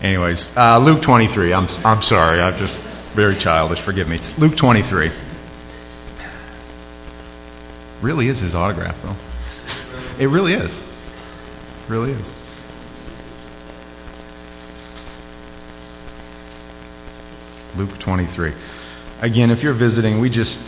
Anyways, Luke 23. I'm sorry. I'm just very childish. Forgive me. It's Luke 23. Really is his autograph, though. It really is. Really is. Luke 23. Again, if you're visiting, we just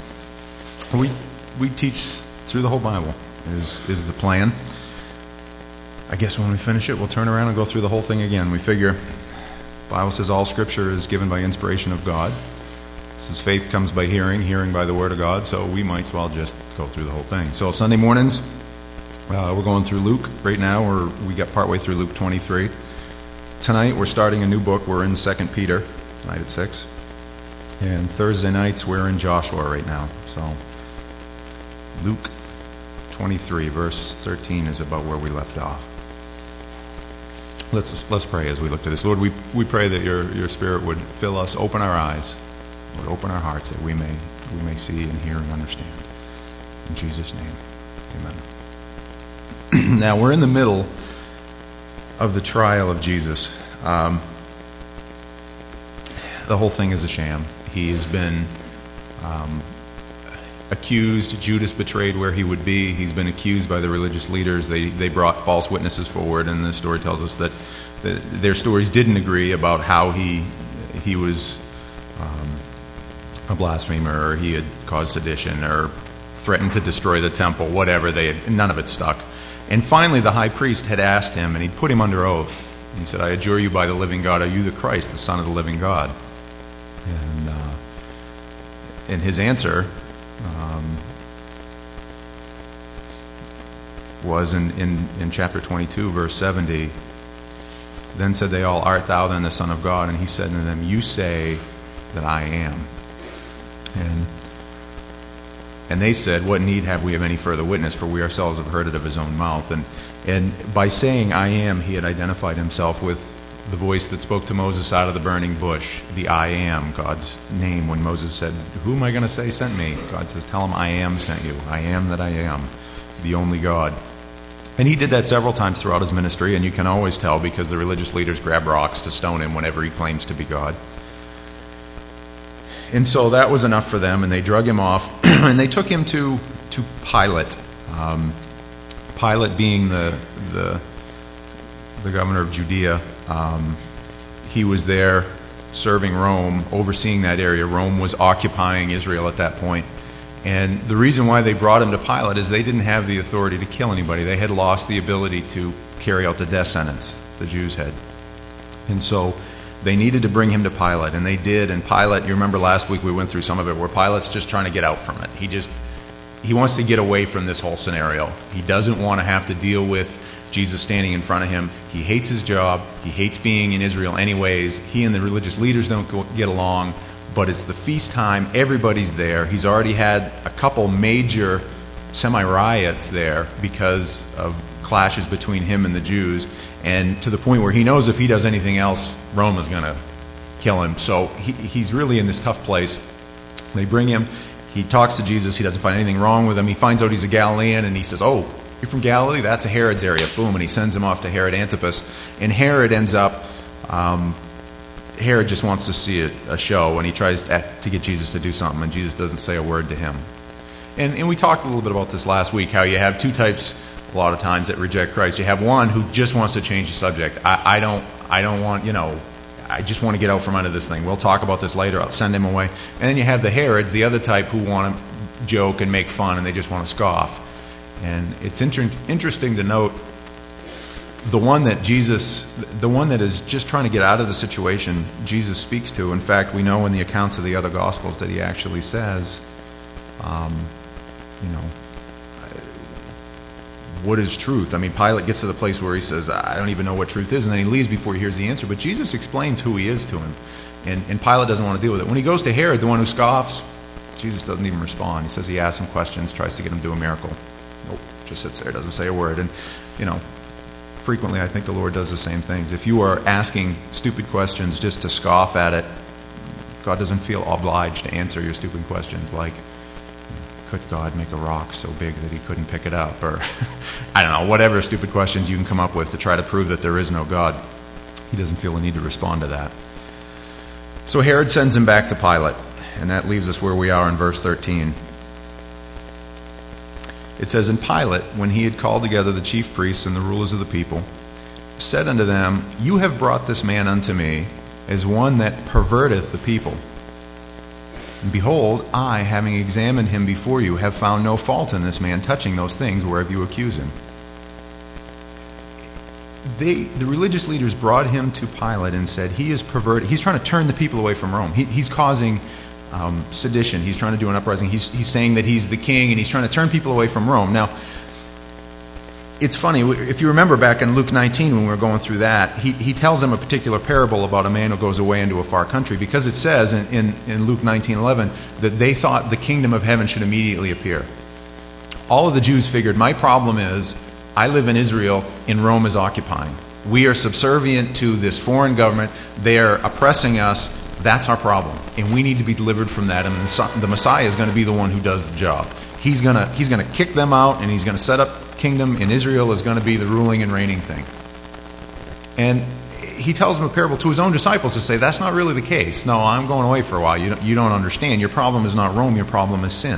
we teach through the whole Bible is the plan. I guess when we finish it, we'll turn around and go through the whole thing again. We figure the Bible says all Scripture is given by inspiration of God. It says faith comes by hearing, hearing by the Word of God, so we might as well just go through the whole thing. So Sunday mornings, we're going through Luke. Right now, we got partway through Luke 23. Tonight, we're starting a new book. We're in 2 Peter, tonight at 6. And Thursday nights, we're in Joshua right now. So Luke 23, verse 13 is about where we left off. Let's pray as we look to this. Lord, we pray that your Spirit would fill us, open our eyes, would open our hearts, that we may see and hear and understand. In Jesus' name, amen. Now, we're in the middle of the trial of Jesus. The whole thing is a sham. He has been accused. Judas betrayed where he would be. He's been accused by the religious leaders. They brought false witnesses forward, and the story tells us that their stories didn't agree about how he was a blasphemer, or he had caused sedition, or threatened to destroy the temple, whatever. None of it stuck. And finally, the high priest had asked him, and he put him under oath. He said, "I adjure you by the living God, are you the Christ, the Son of the living God?" And his answer was in chapter 22, verse 70. Then said they all, "Art thou then the Son of God?" And he said to them, "You say that I am." And they said, "What need have we of any further witness? For we ourselves have heard it of his own mouth." And by saying "I am," he had identified himself with the voice that spoke to Moses out of the burning bush, the I am, God's name. When Moses said, "Who am I going to say sent me?" God says, "Tell him I am sent you. I am that I am, the only God." And he did that several times throughout his ministry, and you can always tell because the religious leaders grab rocks to stone him whenever he claims to be God. And so that was enough for them, and they drug him off, and they took him to Pilate. Pilate being the governor of Judea. He was there serving Rome, overseeing that area. Rome was occupying Israel at that point. And the reason why they brought him to Pilate is they didn't have the authority to kill anybody. They had lost the ability to carry out the death sentence, the Jews had. And so they needed to bring him to Pilate, and they did. And Pilate, you remember last week we went through some of it, where Pilate's just trying to get out from it. He wants to get away from this whole scenario. He doesn't want to have to deal with Jesus standing in front of him. He hates his job. He hates being in Israel anyways. He and the religious leaders don't get along, but it's the feast time. Everybody's there. He's already had a couple major semi-riots there because of clashes between him and the Jews, and to the point where he knows if he does anything else, Rome is going to kill him. So he's really in this tough place. They bring him. He talks to Jesus. He doesn't find anything wrong with him. He finds out he's a Galilean, and he says, "Oh, you're from Galilee? That's Herod's area." Boom, and he sends him off to Herod Antipas. And Herod ends up, Herod just wants to see a show, and he tries to get Jesus to do something, and Jesus doesn't say a word to him. And we talked a little bit about this last week, how you have two types a lot of times that reject Christ. You have one who just wants to change the subject. I don't want, I just want to get out from under this thing. We'll talk about this later. I'll send him away. And then you have the Herods, the other type, who want to joke and make fun, and they just want to scoff. And it's interesting to note the one that is just trying to get out of the situation, Jesus speaks to. In fact, we know in the accounts of the other Gospels that he actually says, what is truth? I mean, Pilate gets to the place where he says, "I don't even know what truth is," and then he leaves before he hears the answer. But Jesus explains who he is to him, and Pilate doesn't want to deal with it. When he goes to Herod, the one who scoffs, Jesus doesn't even respond. He says he asks him questions, tries to get him to do a miracle. Nope, just sits there, doesn't say a word. And, frequently I think the Lord does the same things. If you are asking stupid questions just to scoff at it, God doesn't feel obliged to answer your stupid questions like, could God make a rock so big that he couldn't pick it up? Or, I don't know, whatever stupid questions you can come up with to try to prove that there is no God. He doesn't feel the need to respond to that. So Herod sends him back to Pilate, and that leaves us where we are in verse 13. It says, And Pilate, when he had called together the chief priests and the rulers of the people, said unto them, You have brought this man unto me as one that perverteth the people. And behold, I, having examined him before you, have found no fault in this man touching those things whereof you accuse him. The religious leaders brought him to Pilate and said, he is perverted. He's trying to turn the people away from Rome. He's causing sedition. He's trying to do an uprising. He's saying that he's the king, and he's trying to turn people away from Rome. Now, it's funny, if you remember back in Luke 19 when we were going through that, he tells them a particular parable about a man who goes away into a far country, because it says in Luke 19:11 that they thought the kingdom of heaven should immediately appear. All of the Jews figured, my problem is, I live in Israel and Rome is occupying. We are subservient to this foreign government. They are oppressing us. That's our problem. And we need to be delivered from that. And the Messiah is going to be the one who does the job. He's going to kick them out, and he's going to set up kingdom, and Israel is going to be the ruling and reigning thing. And he tells them a parable to his own disciples to say, that's not really the case. No, I'm going away for a while. You don't understand. Your problem is not Rome. Your problem is sin.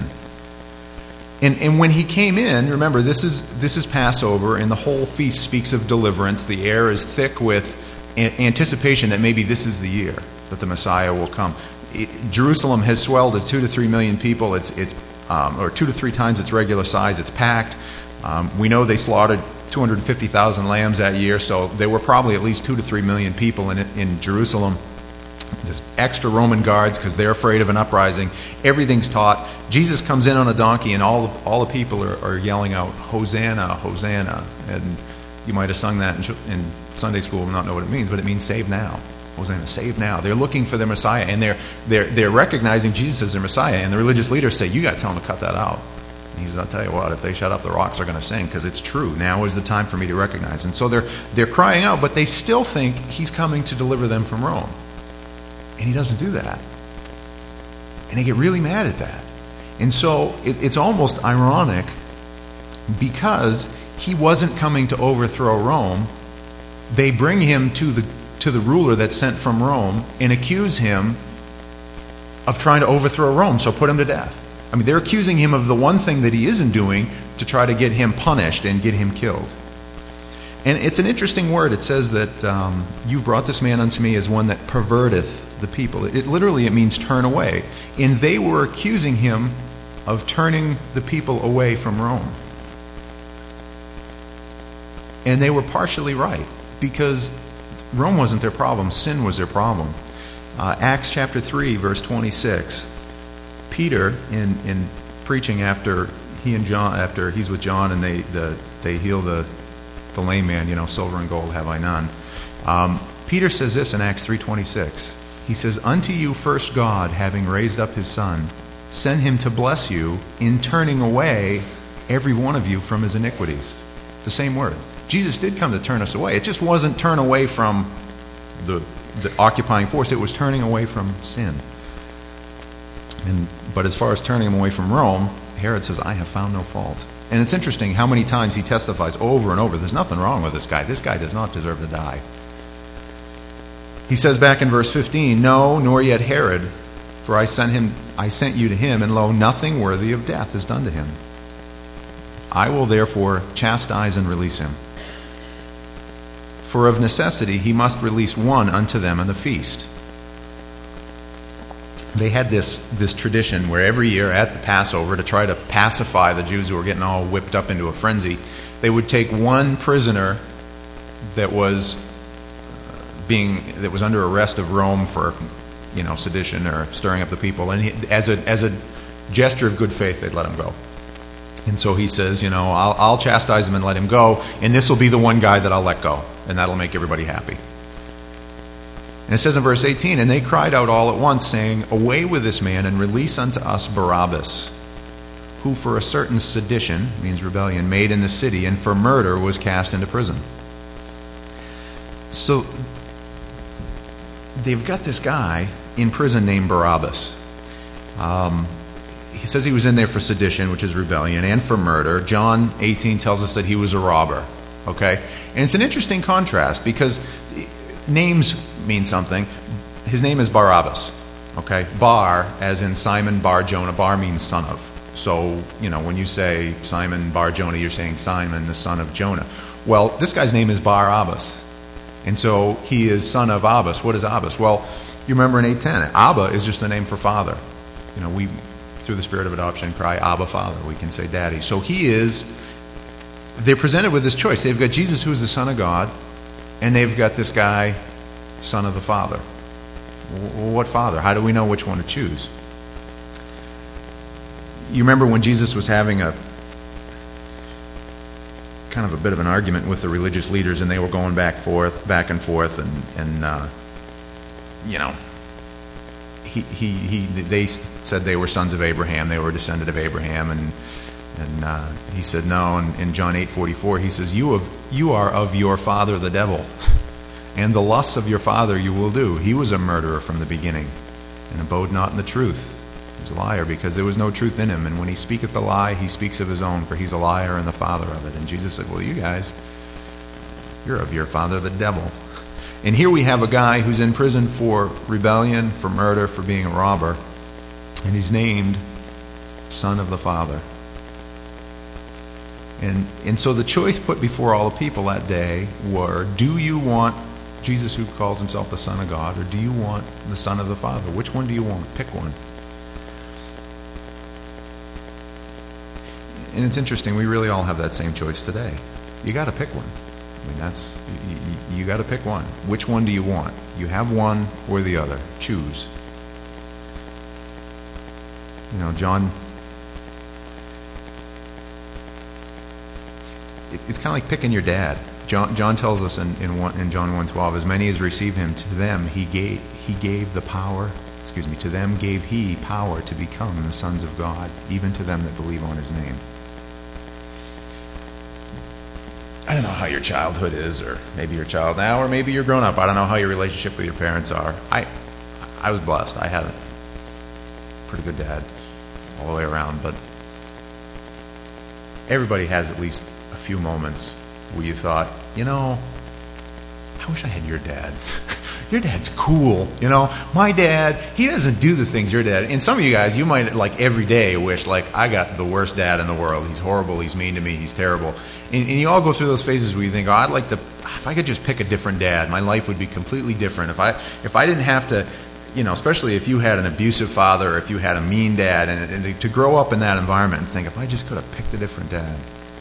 And when he came in, remember, this is Passover, and the whole feast speaks of deliverance. The air is thick with anticipation that maybe this is the year that the Messiah will come. Jerusalem has swelled to 2 to 3 million people. It's 2 to 3 times its regular size. It's packed. We know they slaughtered 250,000 lambs that year, so there were probably at least 2 to 3 million people in Jerusalem. There's extra Roman guards because they're afraid of an uprising. Everything's taught. Jesus comes in on a donkey, and all the people are yelling out, Hosanna, Hosanna. And you might have sung that in Sunday school and not know what it means, but it means save now. Hosanna, save now. They're looking for their Messiah, and they're recognizing Jesus as their Messiah. And the religious leaders say, you got to tell them to cut that out. And he says, I'll tell you what, if they shut up, the rocks are going to sing, because it's true. Now is the time for me to recognize. And so they're crying out, but they still think he's coming to deliver them from Rome. And he doesn't do that. And they get really mad at that. And so it's almost ironic, because he wasn't coming to overthrow Rome. They bring him to the ruler that's sent from Rome and accuse him of trying to overthrow Rome, so put him to death. I mean, they're accusing him of the one thing that he isn't doing to try to get him punished and get him killed. And it's an interesting word. It says that you've brought this man unto me as one that perverteth the people. It means turn away. And they were accusing him of turning the people away from Rome. And they were partially right, because Rome wasn't their problem. Sin was their problem. Acts chapter 3, verse 26. Peter, in preaching after he's with John, and they heal the lame man, silver and gold have I none. Peter says this in Acts 3:26. He says, Unto you first God, having raised up his Son, sent him to bless you in turning away every one of you from his iniquities. The same word. Jesus did come to turn us away. It just wasn't turn away from the occupying force. It was turning away from sin. But as far as turning him away from Rome, Herod says, I have found no fault. And it's interesting how many times he testifies over and over, there's nothing wrong with this guy. This guy does not deserve to die. He says back in verse 15, No, nor yet Herod, for I sent you to him, and lo, nothing worthy of death is done to him. I will therefore chastise and release him. For of necessity he must release one unto them in the feast. They had this tradition where every year at the Passover, to try to pacify the Jews who were getting all whipped up into a frenzy, they would take one prisoner that was under arrest of Rome for sedition or stirring up the people, and as a gesture of good faith, they'd let him go. And so he says, I'll chastise him and let him go, and this will be the one guy that I'll let go, and that'll make everybody happy. And it says in verse 18, And they cried out all at once, saying, Away with this man, and release unto us Barabbas, who for a certain sedition, means rebellion, made in the city, and for murder was cast into prison. So they've got this guy in prison named Barabbas. He says he was in there for sedition, which is rebellion, and for murder. John 18 tells us that he was a robber. Okay? And it's an interesting contrast, because names mean something. His name is Barabbas. Okay? Bar, as in Simon Bar Jonah. Bar means son of. So, when you say Simon Bar Jonah, you're saying Simon, the son of Jonah. Well, this guy's name is Barabbas. And so he is son of Abbas. What is Abbas? Well, you remember in 8:10, Abba is just the name for father. We, through the spirit of adoption, cry, Abba, Father. We can say daddy. So they're presented with this choice. They've got Jesus, who is the Son of God, and they've got this guy, son of the Father. What father? How do we know which one to choose? You remember when Jesus was having a kind of a bit of an argument with the religious leaders, and they were going back and forth, and they said they were sons of Abraham, they were descended of Abraham, and he said no. And in John 8:44, he says, "You are of your father the devil, and the lusts of your father you will do. He was a murderer from the beginning, and abode not in the truth." He was a liar, because there was no truth in him. And when he speaketh the lie, he speaks of his own, for he's a liar and the father of it. And Jesus said, well, you guys, you're of your father the devil. And here we have a guy who's in prison for rebellion, for murder, for being a robber. And he's named Son of the Father. And so the choice put before all the people that day were, do you want Jesus, who calls himself the Son of God, or do you want the Son of the Father? Which one do you want? Pick one. And it's interesting, we really all have that same choice today. You got to pick one. I mean, you got to pick one. Which one do you want? You have one or the other. Choose. John. It's kind of like picking your dad. John tells us in John 1:12, as many as receive him, to them he gave the power. To them gave he power to become the sons of God, even to them that believe on his name. I don't know how your childhood is, or maybe you're a child now, or maybe you're grown up. I don't know how your relationship with your parents are. I was blessed. I had a pretty good dad all the way around, but everybody has at least a few moments where you thought, I wish I had your dad. Your dad's cool. My dad, he doesn't do the things your dad. And some of you guys, you might every day wish, I got the worst dad in the world. He's horrible. He's mean to me. He's terrible. And you all go through those phases where you think, I'd like to, if I could just pick a different dad, my life would be completely different. If I didn't have to, especially if you had an abusive father, or if you had a mean dad, and to grow up in that environment and think, if I just could have picked a different dad.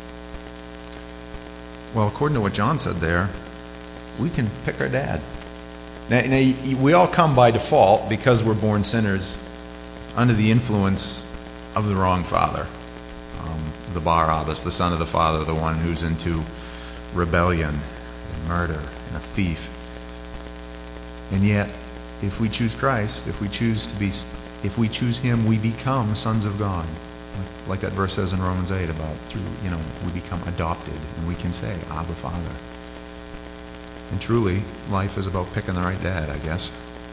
Well, according to what John said there, we can pick our dad. Now, we all come by default, because we're born sinners, under the influence of the wrong father, the Barabbas, the son of the father, the one who's into rebellion and murder and a thief. And yet, if we choose Christ, if we choose him, we become sons of God. Like that verse says in Romans 8 about we become adopted, and we can say, Abba, Father. And truly, life is about picking the right dad, I guess.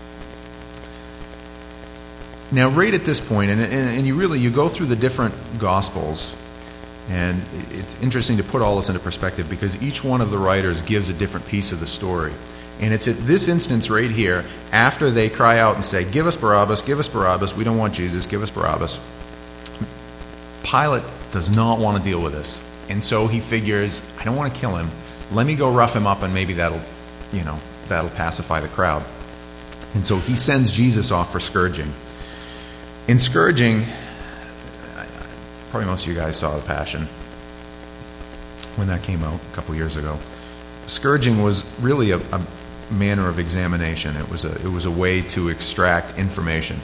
Now, right at this point, and you go through the different Gospels, and it's interesting to put all this into perspective, because each one of the writers gives a different piece of the story. And it's at this instance right here, after they cry out and say, give us Barabbas, we don't want Jesus, give us Barabbas. Pilate does not want to deal with this. And so he figures, I don't want to kill him. Let me go rough him up, and maybe that'll pacify the crowd. And so he sends Jesus off for scourging. In scourging, probably most of you guys saw The Passion when that came out a couple years ago. Scourging was really a manner of examination. It was a way to extract information.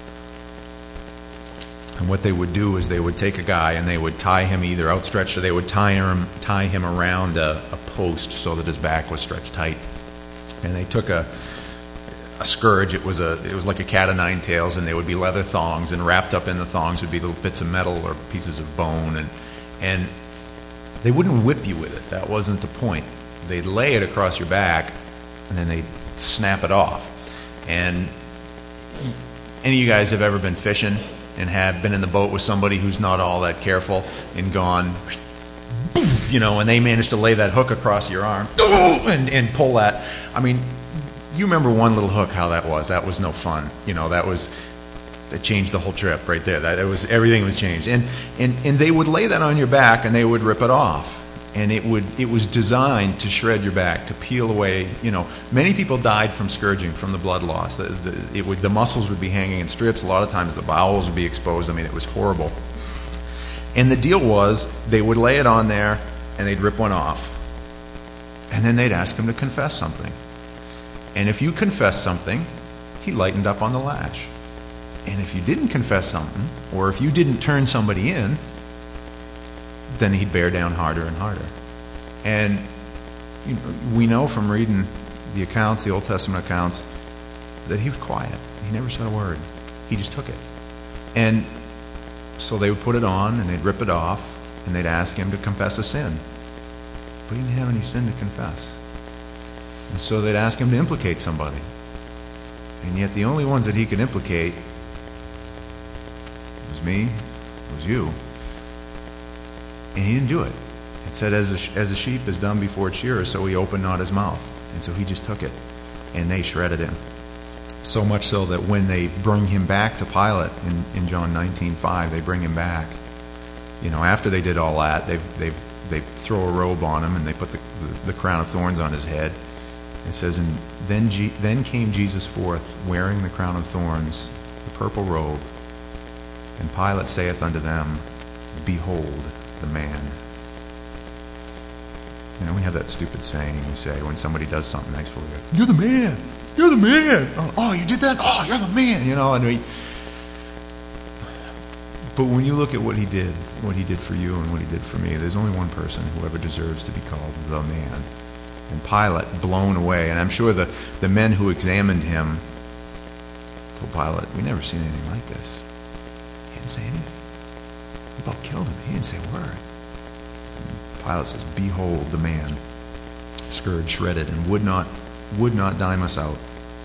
And what they would do is they would take a guy and they would tie him either outstretched, or they would tie him around a post so that his back was stretched tight. And they took a scourge. It was like a cat of nine tails, and there would be leather thongs, and wrapped up in the thongs would be little bits of metal or pieces of bone, and they wouldn't whip you with it. That wasn't the point. They'd lay it across your back, and then they'd snap it off. And any of you guys have ever been fishing and have been in the boat with somebody who's not all that careful and gone, and they managed to lay that hook across your arm and pull that. I mean, you remember one little hook, how that was. That was no fun. That changed the whole trip right there. Everything was changed. And they would lay that on your back and they would rip it off. And it was designed to shred your back, to peel away. Many people died from scourging, from the blood loss. The muscles would be hanging in strips. A lot of times the bowels would be exposed. It was horrible. And the deal was, they would lay it on there and they'd rip one off. And then they'd ask him to confess something. And if you confessed something, he lightened up on the lash. And if you didn't confess something, or if you didn't turn somebody in, then he'd bear down harder and harder. And we know from reading the accounts, the Old Testament accounts, that he was quiet. He never said a word. He just took it. And so they would put it on and they'd rip it off and they'd ask him to confess a sin. But he didn't have any sin to confess. And so they'd ask him to implicate somebody. And yet the only ones that he could implicate was me, it was you. And he didn't do it. It said, as a sheep is dumb before its shearer, so he opened not his mouth. And so he just took it. And they shredded him. So much so that when they bring him back to Pilate in John 19:5, they bring him back. After they did all that, they throw a robe on him and they put the crown of thorns on his head. It says, and then came Jesus forth, wearing the crown of thorns, the purple robe. And Pilate saith unto them, Behold the man. We have that stupid saying we say when somebody does something nice for you. You're the man. You're the man. Oh, you did that? Oh, you're the man. But when you look at what he did for you and what he did for me, there's only one person who ever deserves to be called the man. And Pilate, blown away, and I'm sure the men who examined him told Pilate, we never seen anything like this. He didn't say anything. They about killed him. He didn't say a word. And Pilate says, Behold the man, scourged, shredded, and would not dime us out.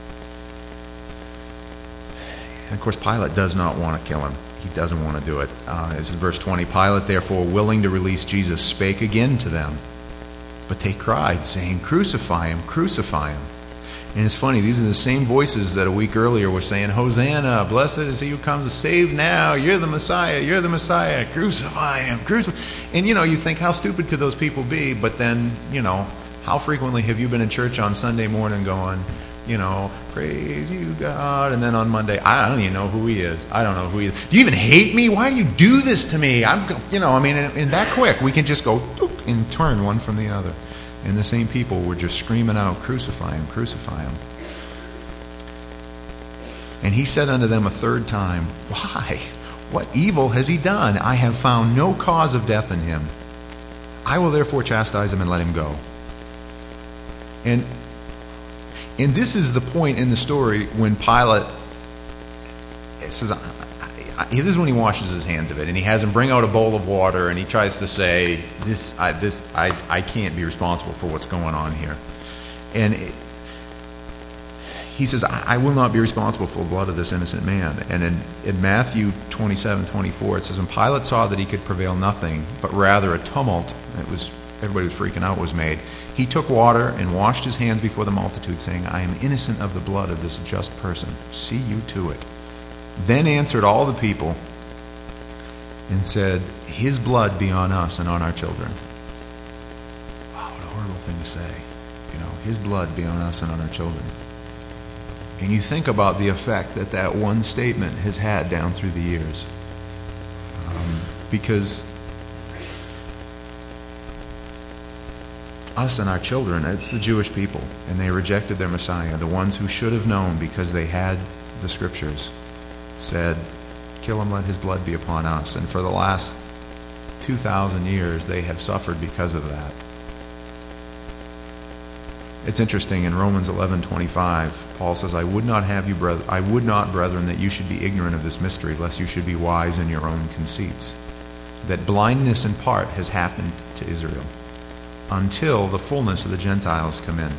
And of course, Pilate does not want to kill him. He doesn't want to do it. It's in verse 20. Pilate, therefore, willing to release Jesus, spake again to them. But they cried, saying, Crucify him, crucify him. And it's funny, these are the same voices that a week earlier were saying, Hosanna, blessed is he who comes to save now. You're the Messiah, you're the Messiah. Crucify him, crucify. And you think, how stupid could those people be? But then, how frequently have you been in church on Sunday morning going, praise you, God, and then on Monday, I don't even know who he is. I don't know who he is. Do you even hate me? Why do you do this to me? And that quick, we can just go and turn one from the other. And the same people were just screaming out, Crucify him, crucify him. And he said unto them a third time, Why? What evil has he done? I have found no cause of death in him. I will therefore chastise him and let him go. And this is the point in the story when Pilate says, this is when he washes his hands of it, and he has him bring out a bowl of water, and he tries to say, I can't be responsible for what's going on here. And he says, I will not be responsible for the blood of this innocent man. And in Matthew 27:24, it says, and Pilate saw that he could prevail nothing, but rather a tumult, everybody was freaking out, was made. He took water and washed his hands before the multitude, saying, I am innocent of the blood of this just person. See you to it. Then answered all the people and said, His blood be on us and on our children. Wow, what a horrible thing to say. His blood be on us and on our children. And you think about the effect that one statement has had down through the years. Because us and our children, it's the Jewish people, and they rejected their Messiah. The ones who should have known because they had the Scriptures said, kill him, let his blood be upon us. And for the last 2,000 years, they have suffered because of that. It's interesting, in Romans 11:25, Paul says, I would not, brethren, that you should be ignorant of this mystery, lest you should be wise in your own conceits, that blindness in part has happened to Israel, until the fullness of the Gentiles come in.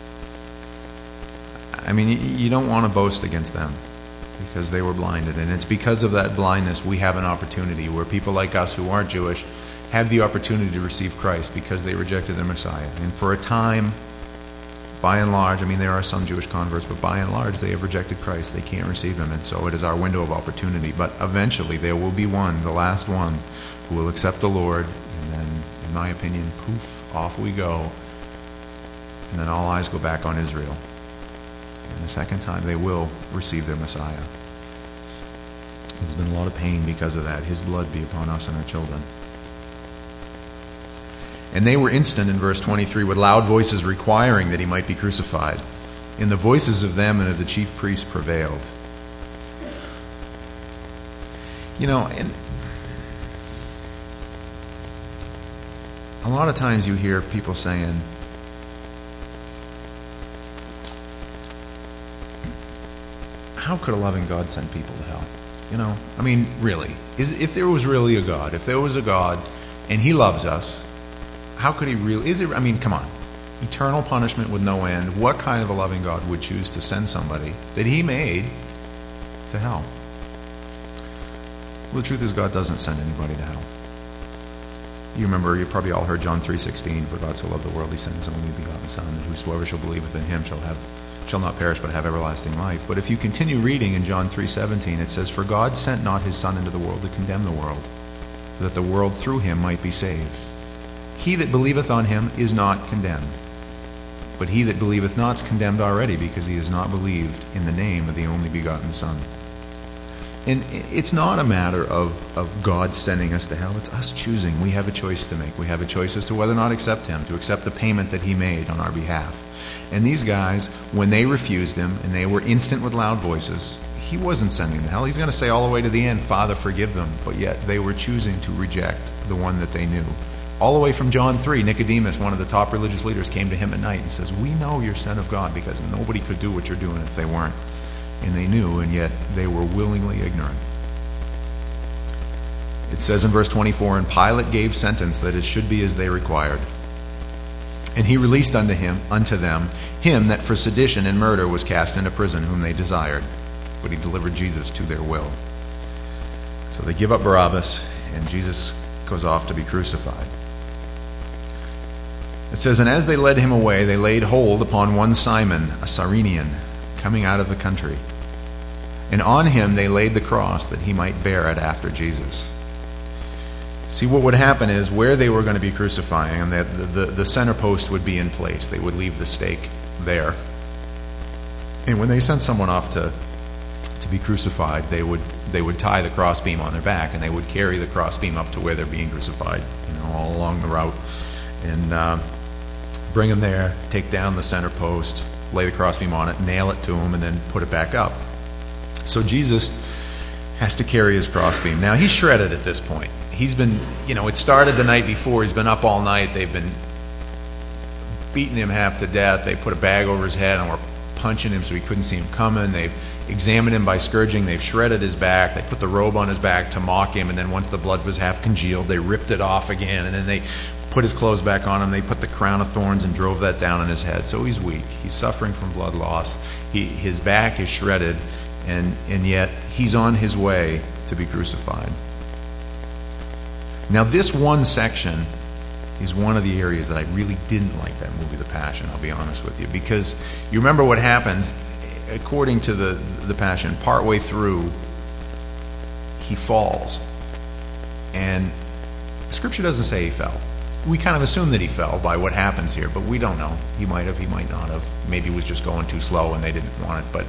You don't want to boast against them, because they were blinded. And it's because of that blindness we have an opportunity where people like us who aren't Jewish have the opportunity to receive Christ because they rejected their Messiah. And for a time, by and large, I mean, there are some Jewish converts, but by and large, they have rejected Christ. They can't receive him, and so it is our window of opportunity. But eventually, there will be one, the last one, who will accept the Lord, and then, in my opinion, poof, off we go. And then all eyes go back on Israel. And the second time, they will receive their Messiah. There's been a lot of pain because of that. His blood be upon us and our children. And they were instant, in verse 23, with loud voices requiring that he might be crucified. And the voices of them and of the chief priests prevailed. You know, and a lot of times you hear people saying, how could a loving God send people to hell? You know, I mean, really, if there was really a God, if there was a God and he loves us, how could he really, I mean, come on. Eternal punishment with no end. What kind of a loving God would choose to send somebody that he made to hell? Well, the truth is God doesn't send anybody to hell. You remember, you probably all heard John 3:16, for God so loved the world, he sent his only begotten Son, that whosoever shall believeth in him shall not perish but have everlasting life. But if you continue reading in John 3:17, it says, for God sent not his Son into the world to condemn the world, that the world through him might be saved. He that believeth on him is not condemned. But he that believeth not is condemned already, because he has not believed in the name of the only begotten Son. And it's not a matter of God sending us to hell. It's us choosing. We have a choice to make. We have a choice as to whether or not to accept him, to accept the payment that he made on our behalf. And these guys, when they refused him, and they were instant with loud voices, he wasn't sending them to hell. He's going to say all the way to the end, Father, forgive them. But yet they were choosing to reject the one that they knew. All the way from John 3, Nicodemus, one of the top religious leaders, came to him at night and says, we know you're Son of God, because nobody could do what you're doing if they weren't. And they knew, and yet they were willingly ignorant. It says in verse 24, and Pilate gave sentence that it should be as they required. And he released unto them him that for sedition and murder was cast into prison, whom they desired. But he delivered Jesus to their will. So they give up Barabbas, and Jesus goes off to be crucified. It says, and as they led him away, they laid hold upon one Simon, a Cyrenian, coming out of the country. And on him they laid the cross, that he might bear it after Jesus. See, what would happen is, where they were going to be crucifying, and the center post would be in place. They would leave the stake there. And when they sent someone off to be crucified, they would tie the crossbeam on their back, and they would carry the crossbeam up to where they're being crucified, all along the route, and bring him there, take down the center post, lay the crossbeam on it, nail it to him, and then put it back up. So Jesus has to carry his crossbeam. Now, he's shredded at this point. He's been, it started the night before. He's been up all night. They've been beating him half to death. They put a bag over his head and were punching him so he couldn't see him coming. They've examined him by scourging. They've shredded his back. They put the robe on his back to mock him, and then once the blood was half congealed, they ripped it off again, and then they put his clothes back on him. They put the crown of thorns and drove that down on his head. So he's weak. He's suffering from blood loss. His back is shredded, and yet he's on his way to be crucified. Now, this one section is one of the areas that I really didn't like that movie, The Passion, I'll be honest with you, because you remember what happens. According to the Passion, partway through, he falls. And Scripture doesn't say he fell. We kind of assume that he fell by what happens here, but we don't know. He might have, he might not have. Maybe he was just going too slow and they didn't want it. But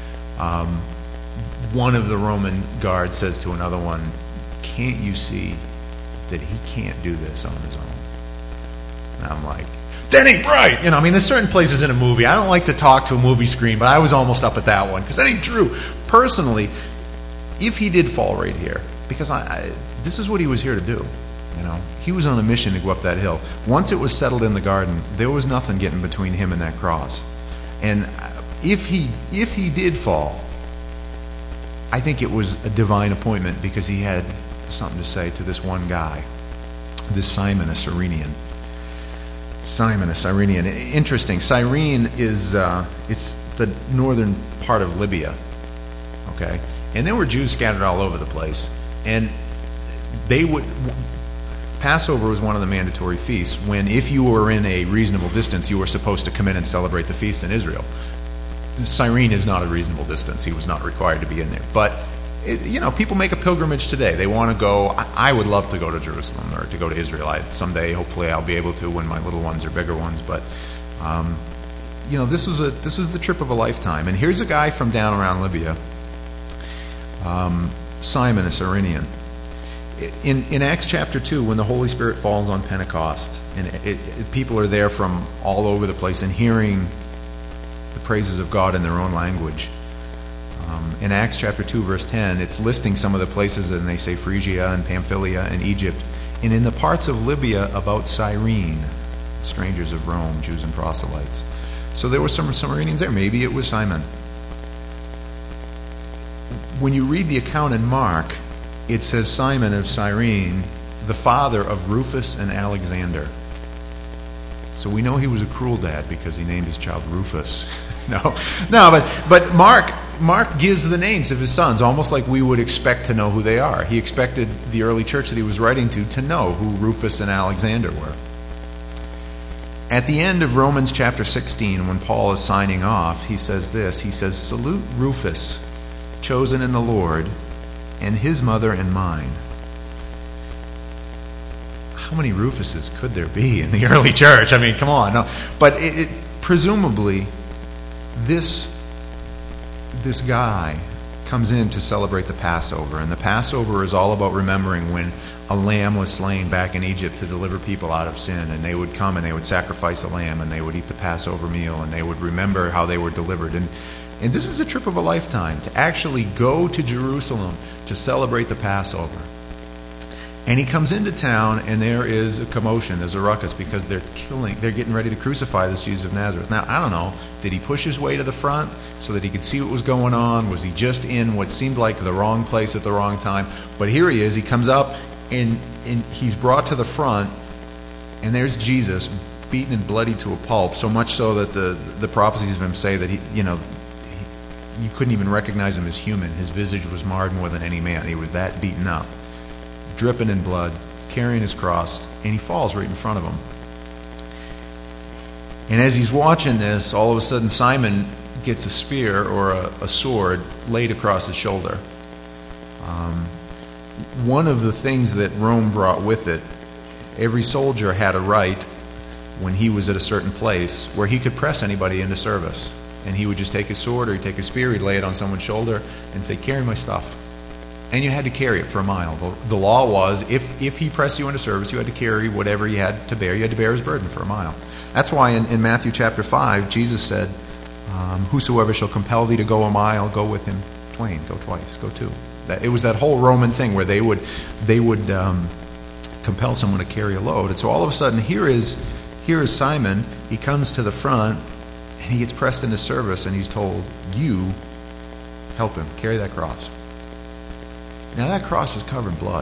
one of the Roman guards says to another one, can't you see that he can't do this on his own? And I'm like, that ain't right. There's certain places in a movie. I don't like to talk to a movie screen, but I was almost up at that one because that ain't true. Personally, if he did fall right here, because this is what he was here to do. He was on a mission to go up that hill. Once it was settled in the garden, there was nothing getting between him and that cross. And if he did fall, I think it was a divine appointment, because he had something to say to this one guy, this Simon, a Cyrenian. Simon, a Cyrenian. Interesting. Cyrene is it's the northern part of Libya. Okay, and there were Jews scattered all over the place, and they would. Passover was one of the mandatory feasts when, if you were in a reasonable distance, you were supposed to come in and celebrate the feast in Israel. Cyrene is not a reasonable distance. He was not required to be in there. But, people make a pilgrimage today. They want to go. I would love to go to Jerusalem or to go to Israel. Someday, hopefully, I'll be able to when my little ones are bigger ones. But, this is the trip of a lifetime. And here's a guy from down around Libya, Simon, a Cyrenian. In Acts chapter 2, when the Holy Spirit falls on Pentecost, and people are there from all over the place and hearing the praises of God in their own language. In Acts chapter 2, verse 10, it's listing some of the places, and they say Phrygia and Pamphylia and Egypt. And in the parts of Libya about Cyrene, strangers of Rome, Jews and proselytes. So there were some Cyrenians there. Maybe it was Simon. When you read the account in Mark, it says Simon of Cyrene, the father of Rufus and Alexander. So we know he was a cruel dad because he named his child Rufus. but Mark gives the names of his sons, almost like we would expect to know who they are. He expected the early church that he was writing to know who Rufus and Alexander were. At the end of Romans chapter 16, when Paul is signing off, he says this. He says, "Salute Rufus, chosen in the Lord, and his mother and mine." How many Rufuses could there be in the early church? I mean, come on. No. But presumably, this guy comes in to celebrate the Passover. And the Passover is all about remembering when a lamb was slain back in Egypt to deliver people out of sin. And they would come and they would sacrifice a lamb and they would eat the Passover meal and they would remember how they were delivered. And this is a trip of a lifetime, to actually go to Jerusalem to celebrate the Passover. And he comes into town, and there is a commotion, there's a ruckus, because they're getting ready to crucify this Jesus of Nazareth. Now, I don't know, did he push his way to the front so that he could see what was going on? Was he just in what seemed like the wrong place at the wrong time? But here he is, he comes up, and he's brought to the front, and there's Jesus, beaten and bloodied to a pulp, so much so that the prophecies of him say that you couldn't even recognize him as human. His visage was marred more than any man. He was that beaten up, dripping in blood, carrying his cross, and he falls right in front of him. And as he's watching this, all of a sudden Simon gets a spear or a sword laid across his shoulder. One of the things that Rome brought with it, every soldier had a right, when he was at a certain place, where he could press anybody into service. And he would just take his sword or he'd take a spear, he'd lay it on someone's shoulder and say, "Carry my stuff." And you had to carry it for a mile. The law was, if he pressed you into service, you had to carry whatever you had to bear. You had to bear his burden for a mile. That's why in Matthew chapter 5, Jesus said, "Whosoever shall compel thee to go a mile, go with him twain, go twice, go two." It was that whole Roman thing where they would compel someone to carry a load. And so all of a sudden, here is Simon. He comes to the front, and he gets pressed into service, and he's told, "You help him carry that cross." Now that cross is covered in blood.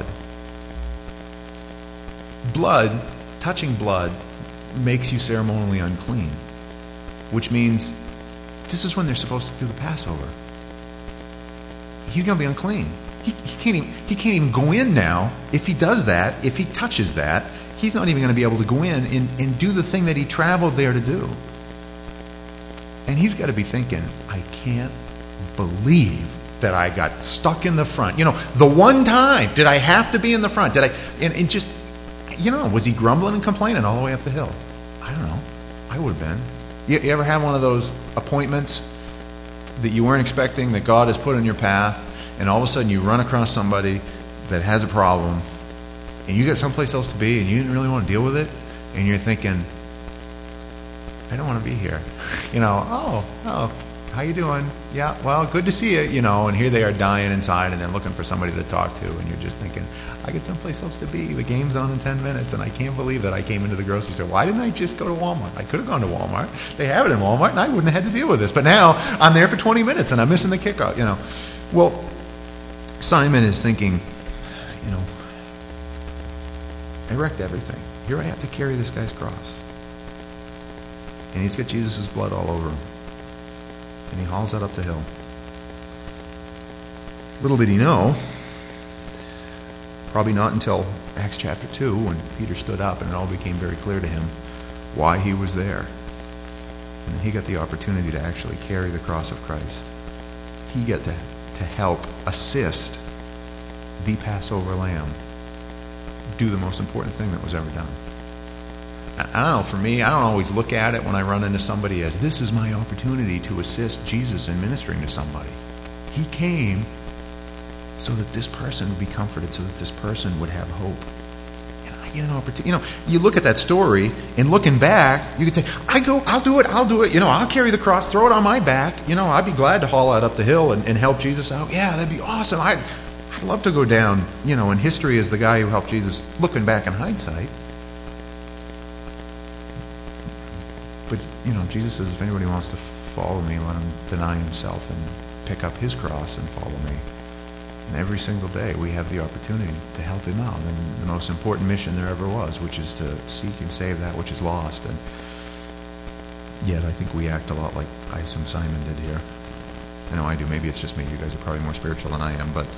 Touching blood, makes you ceremonially unclean, which means this is when they're supposed to do the Passover. He's going to be unclean. He can't even go in now. If he does that, if he touches that, he's not even going to be able to go in and do the thing that he traveled there to do. And he's got to be thinking, I can't believe that I got stuck in the front. The one time, did I have to be in the front? Did I? And just, was he grumbling and complaining all the way up the hill? I don't know. I would have been. You ever have one of those appointments that you weren't expecting, that God has put in your path, and all of a sudden you run across somebody that has a problem, and you got someplace else to be, and you didn't really want to deal with it, and you're thinking, I don't want to be here. Oh, how you doing? Yeah, well, good to see you, and here they are dying inside, and they're looking for somebody to talk to, and you're just thinking, I got someplace else to be. The game's on in 10 minutes, and I can't believe that I came into the grocery store. Why didn't I just go to Walmart? I could have gone to Walmart. They have it in Walmart, and I wouldn't have had to deal with this. But now I'm there for 20 minutes, and I'm missing the kickoff, Well, Simon is thinking, I wrecked everything. Here I have to carry this guy's cross. And he's got Jesus' blood all over him. And he hauls that up the hill. Little did he know Probably not until Acts chapter 2 when Peter stood up and it all became very clear to him why he was there. And he got the opportunity to actually carry the cross of Christ. He got to help assist the Passover lamb do the most important thing that was ever done. I don't know, for me, I don't always look at it when I run into somebody as this is my opportunity to assist Jesus in ministering to somebody. He came so that this person would be comforted, so that this person would have hope. And I get an opportunity. You look at that story, and looking back, you could say, I'll do it. I'll carry the cross, throw it on my back. I'd be glad to haul that up the hill and help Jesus out. Yeah, that'd be awesome. I'd love to go down, in history as the guy who helped Jesus, looking back in hindsight. But, Jesus says, if anybody wants to follow me, let him deny himself and pick up his cross and follow me. And every single day we have the opportunity to help him out in the most important mission there ever was, which is to seek and save that which is lost. And yet I think we act a lot like I assume Simon did here. I know I do. Maybe it's just me. You guys are probably more spiritual than I am. But,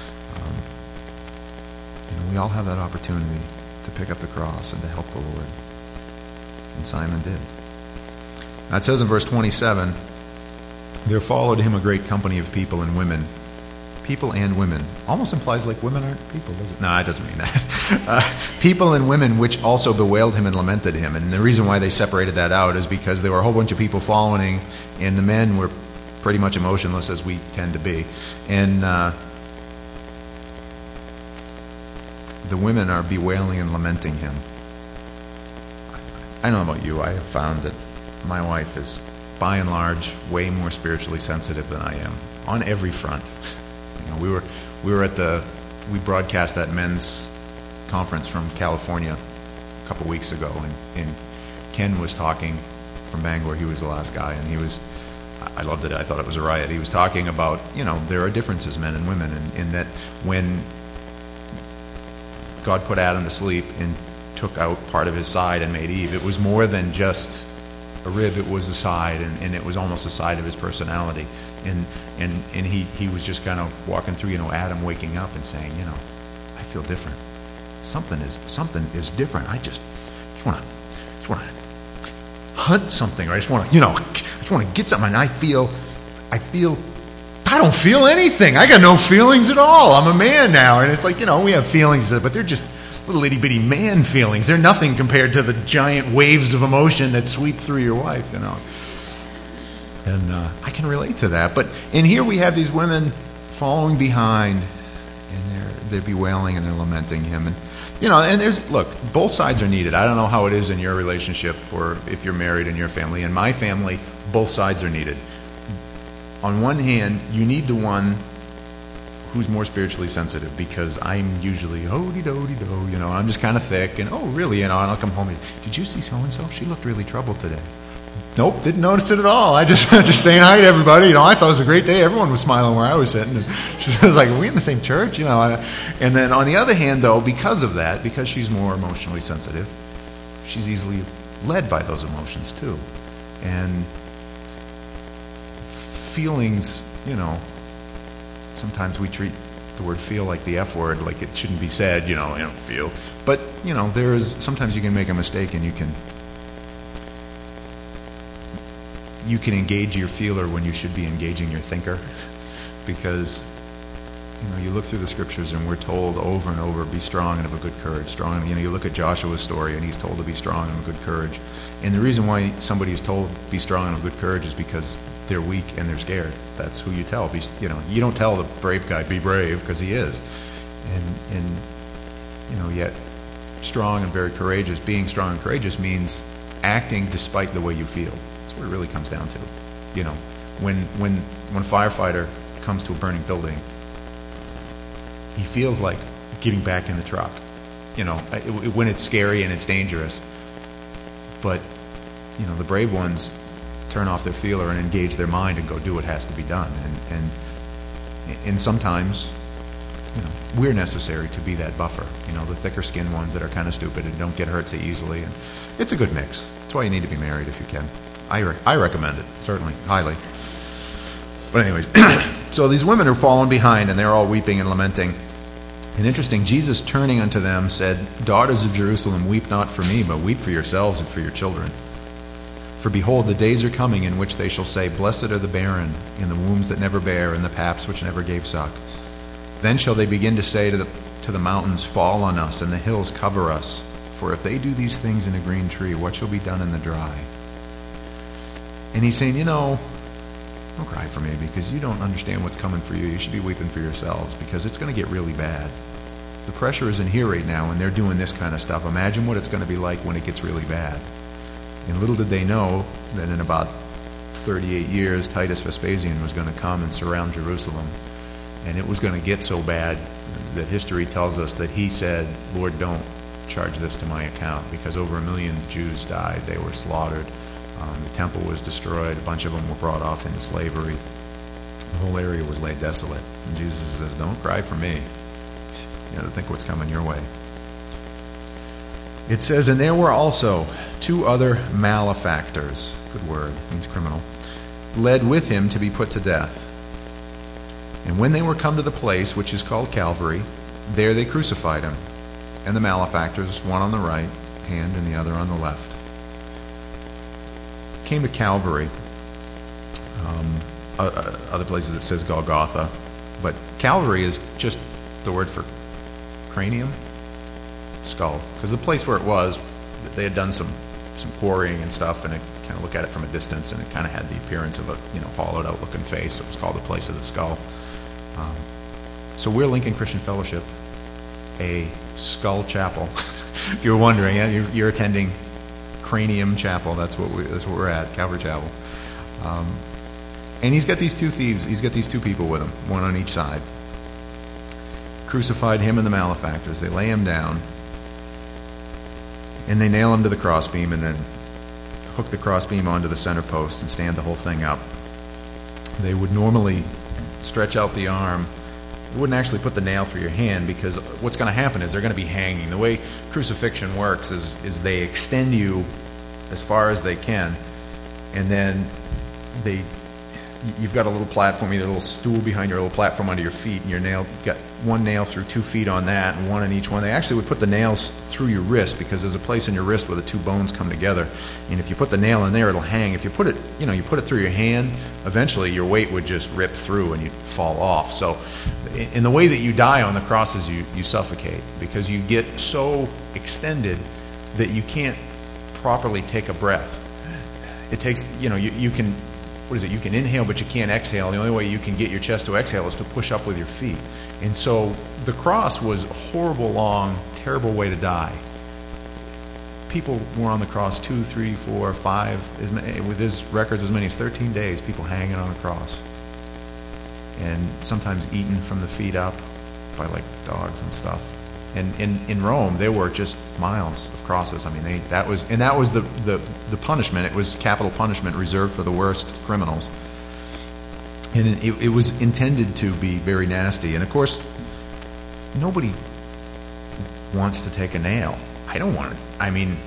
we all have that opportunity to pick up the cross and to help the Lord. And Simon did. Now it says in verse 27, there followed him a great company of people and women. People and women. Almost implies like women aren't people, does it? No, it doesn't mean that. People and women which also bewailed him and lamented him. And the reason why they separated that out is because there were a whole bunch of people following, and the men were pretty much emotionless, as we tend to be. And the women are bewailing and lamenting him. I don't know about you. I have found that my wife is, by and large, way more spiritually sensitive than I am on every front. We broadcast that men's conference from California a couple weeks ago, and Ken was talking from Bangor. He was the last guy, and I loved it. I thought it was a riot. He was talking about, there are differences, men and women, and in that when God put Adam to sleep and took out part of his side and made Eve, it was more than just a rib. It was a side, and it was almost a side of his personality. And he was just kind of walking through, Adam waking up and saying, I feel different. Something is different. I just want to hunt something, or I just want to get something. And I feel I don't feel anything. I got no feelings at all. I'm a man now, and it's like we have feelings, but they're just little itty bitty man feelings. They're nothing compared to the giant waves of emotion that sweep through your wife, And I can relate to that. But in here we have these women following behind, and they're bewailing and they're lamenting him. And and both sides are needed. I don't know how it is in your relationship, or if you're married in your family. In my family, both sides are needed. On one hand, you need the one who's more spiritually sensitive, because I'm usually ho-de-do-de-do, I'm just kind of thick, and really, and I'll come home and, did you see so-and-so? She looked really troubled today. Nope, didn't notice it at all. I just saying hi to everybody, I thought it was a great day. Everyone was smiling where I was sitting, and she was like, are we in the same church? And then on the other hand, though, because she's more emotionally sensitive, she's easily led by those emotions too. And feelings, sometimes we treat the word feel like the F word, like it shouldn't be said, I don't feel. But, sometimes you can make a mistake, and you can engage your feeler when you should be engaging your thinker. Because, you look through the scriptures and we're told over and over, be strong and of a good courage. Strong, you look at Joshua's story and he's told to be strong and of good courage. And the reason why somebody is told be strong and of good courage is because they're weak and they're scared. That's who you tell. You don't tell the brave guy, be brave, because he is. And yet strong and very courageous, being strong and courageous means acting despite the way you feel. That's what it really comes down to. When a firefighter comes to a burning building, he feels like getting back in the truck, when it's scary and it's dangerous. But, the brave ones turn off their feeler and engage their mind and go do what has to be done. And sometimes, we're necessary to be that buffer. The thicker skinned ones that are kind of stupid and don't get hurt so easily. And it's a good mix. That's why you need to be married if you can. I recommend it, certainly, highly. But anyways, so these women are falling behind, and they're all weeping and lamenting. And interesting, Jesus turning unto them said, Daughters of Jerusalem, weep not for me, but weep for yourselves and for your children. For behold, the days are coming in which they shall say, Blessed are the barren, and the wombs that never bare, and the paps which never gave suck. Then shall they begin to say to the mountains, Fall on us, and the hills cover us. For if they do these things in a green tree, what shall be done in the dry? And he's saying, don't cry for me, because you don't understand what's coming for you. You should be weeping for yourselves, because it's going to get really bad. The pressure isn't here right now, and they're doing this kind of stuff. Imagine what it's going to be like when it gets really bad. And little did they know that in about 38 years, Titus Vespasian was going to come and surround Jerusalem. And it was going to get so bad that history tells us that he said, Lord, don't charge this to my account, because over 1 million Jews died. They were slaughtered. The temple was destroyed. A bunch of them were brought off into slavery. The whole area was laid desolate. And Jesus says, don't cry for me. You got to think what's coming your way. It says, and there were also 2 other malefactors, good word, means criminal, led with him to be put to death. And when they were come to the place which is called Calvary, there they crucified him, and the malefactors, one on the right hand and the other on the left. Came to Calvary. Other places it says Golgotha, but Calvary is just the word for cranium, skull, because the place where it was, they had done some quarrying and stuff, and it kind of look at it from a distance, and it kind of had the appearance of a hollowed out looking face. It was called the place of the skull. So we're Lincoln Christian Fellowship, a skull chapel. If you're wondering, you're attending Cranium Chapel. That's what we're at, Calvary Chapel. And he's got these 2 thieves. He's got these 2 people with him, one on each side. Crucified him and the malefactors. They lay him down, and they nail him to the crossbeam, and then hook the crossbeam onto the center post and stand the whole thing up. They would normally stretch out the arm. They wouldn't actually put the nail through your hand, because what's going to happen is they're going to be hanging. The way crucifixion works is they extend you as far as they can, and then you've got a little platform, either a little stool behind you or a little platform under your feet, and you've got 1 nail through 2 feet on that, and 1 on each one. They actually would put the nails through your wrist, because there's a place in your wrist where the 2 bones come together, and if you put the nail in there, it'll hang. If you put it, you put it through your hand, eventually your weight would just rip through and you'd fall off. So in the way that you die on the cross is you suffocate, because you get so extended that you can't properly take a breath. It takes, you can, you can inhale, but you can't exhale. The only way you can get your chest to exhale is to push up with your feet. And so the cross was a horrible, long, terrible way to die. People were on the cross 2, 3, 4, 5, with his records as many as 13 days, people hanging on a cross. And sometimes eaten from the feet up by like dogs and stuff. And in Rome, there were just miles of crosses. I mean, that was the punishment. It was capital punishment reserved for the worst criminals. And it was intended to be very nasty. And of course, nobody wants to take a nail. I don't want it. I mean,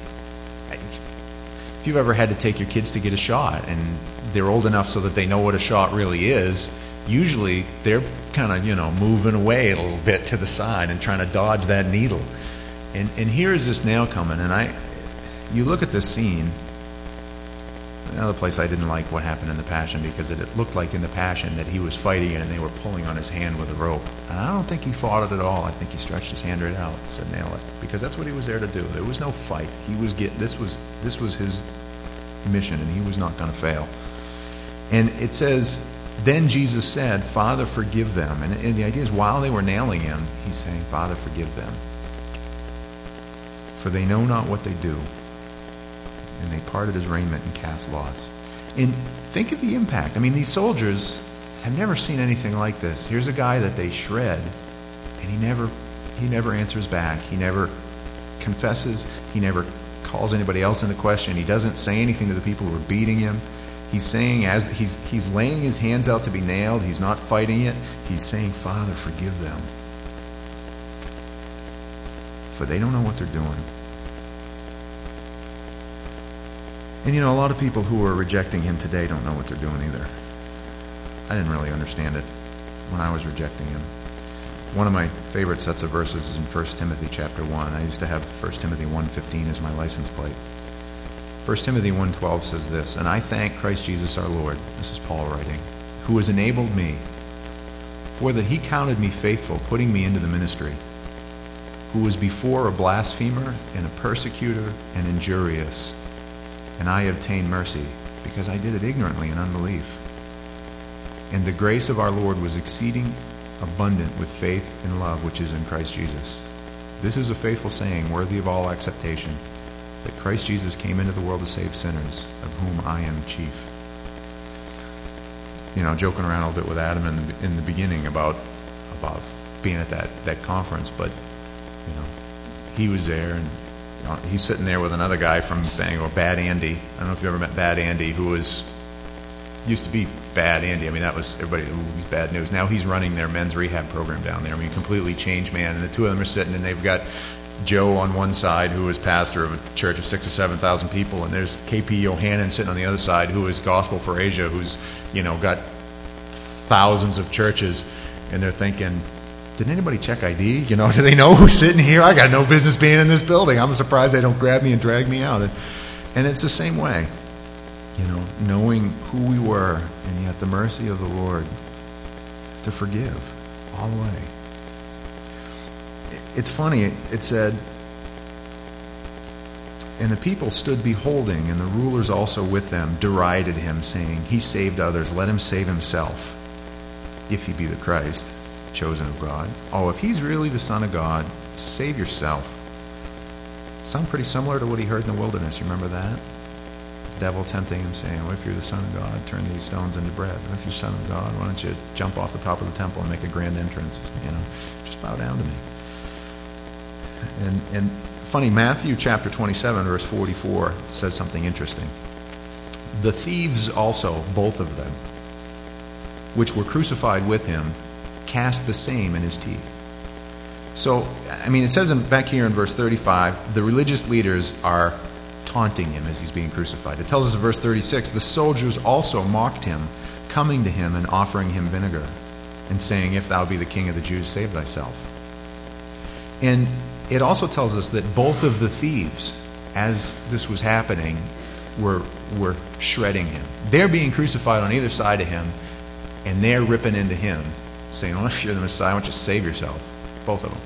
if you've ever had to take your kids to get a shot, and they're old enough so that they know what a shot really is, usually they're kind of, moving away a little bit to the side and trying to dodge that needle. And here is this nail coming, and you look at this scene. Another place I didn't like what happened in the Passion, because it looked like in the Passion that he was fighting it and they were pulling on his hand with a rope. And I don't think he fought it at all. I think he stretched his hand right out and said, nail it. Because that's what he was there to do. There was no fight. This was his mission, and he was not going to fail. And it says, then Jesus said, Father, forgive them. And the idea is, while they were nailing him, he's saying, Father, forgive them, for they know not what they do. And they parted his raiment and cast lots. And think of the impact. I mean, these soldiers have never seen anything like this. Here's a guy that they shred, and he never answers back. He never confesses. He never calls anybody else into question. He doesn't say anything to the people who are beating him. He's saying, as he's laying his hands out to be nailed, he's not fighting it. He's saying, Father, forgive them, for they don't know what they're doing. And a lot of people who are rejecting him today don't know what they're doing either. I didn't really understand it when I was rejecting him. One of my favorite sets of verses is in 1 Timothy chapter 1. I used to have 1 Timothy 1:15 as my license plate. 1 Timothy 1:12 says this, "And I thank Christ Jesus our Lord," this is Paul writing, "who has enabled me, for that he counted me faithful, putting me into the ministry, who was before a blasphemer and a persecutor and injurious, and I obtained mercy, because I did it ignorantly in unbelief. And the grace of our Lord was exceeding abundant with faith and love which is in Christ Jesus. This is a faithful saying, worthy of all acceptation, that Christ Jesus came into the world to save sinners, of whom I am chief." You know, joking around a little bit with Adam in the beginning about being at that conference, but you know, he was there, and you know, he's sitting there with another guy from Bangor, Bad Andy. I don't know if you ever met Bad Andy, who used to be Bad Andy. I mean, that was everybody, ooh, he's bad news. Now he's running their men's rehab program down there. I mean, completely changed man. And the two of them are sitting, and they've got Joe on one side, who is pastor of a church of 6,000 or 7,000 people, and there's KP Yohanan sitting on the other side, who is Gospel for Asia, who's, you know, got thousands of churches, and they're thinking, did anybody check ID? You know, do they know who's sitting here? I got no business being in this building. I'm surprised they don't grab me and drag me out. And it's the same way. You know, knowing who we were, and yet the mercy of the Lord to forgive all the way. It's funny, it said, "And the people stood beholding, and the rulers also with them derided him, saying, He saved others, let him save himself, if he be the Christ, chosen of God. Oh, if he's really the Son of God, save yourself." Sound pretty similar to what he heard in the wilderness. You remember that? Devil tempting him, saying, "Well, if you're the Son of God, turn these stones into bread. Well, if you're Son of God, why don't you jump off the top of the temple and make a grand entrance? You know, just bow down to me." And funny, Matthew chapter 27, verse 44 says something interesting. "The thieves also, both of them, which were crucified with him, cast the same in his teeth." So, I mean, it says back here in verse 35, the religious leaders are taunting him as he's being crucified. It tells us in verse 36, "The soldiers also mocked him, coming to him and offering him vinegar, and saying, If thou be the king of the Jews, save thyself." And it also tells us that both of the thieves, as this was happening, were shredding him. They're being crucified on either side of him, and they're ripping into him, saying, "Well, if you're the Messiah, why don't you save yourself?" Both of them.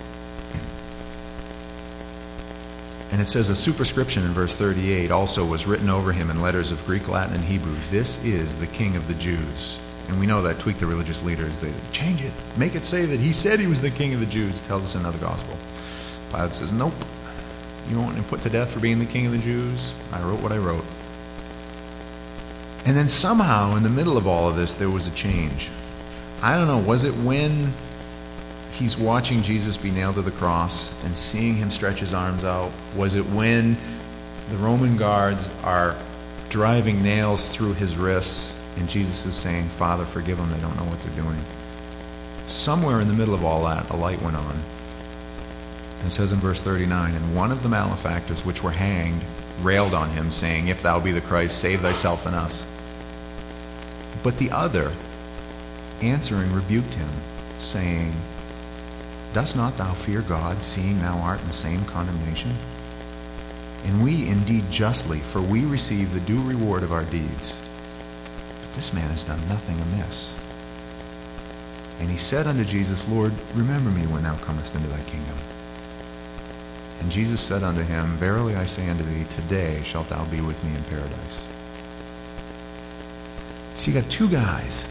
And it says a superscription in verse 38 also was written over him in letters of Greek, Latin, and Hebrew, "This is the King of the Jews." And we know that tweaked the religious leaders. They change it, make it say that he said he was the King of the Jews. It tells us in another gospel. Pilate says, "Nope. You want him put to death for being the King of the Jews? I wrote what I wrote." And then somehow in the middle of all of this there was a change. I don't know, was it when he's watching Jesus be nailed to the cross and seeing him stretch his arms out? Was it when the Roman guards are driving nails through his wrists and Jesus is saying, "Father, forgive them, they don't know what they're doing"? Somewhere in the middle of all that, a light went on. And it says in verse 39, "And one of the malefactors which were hanged railed on him, saying, If thou be the Christ, save thyself and us. But the other, answering, rebuked him, saying, Dost not thou fear God, seeing thou art in the same condemnation? And we indeed justly, for we receive the due reward of our deeds. But this man has done nothing amiss." And he said unto Jesus, "Lord, remember me when thou comest into thy kingdom." And Jesus said unto him, "Verily I say unto thee, today shalt thou be with me in paradise." So you got two guys,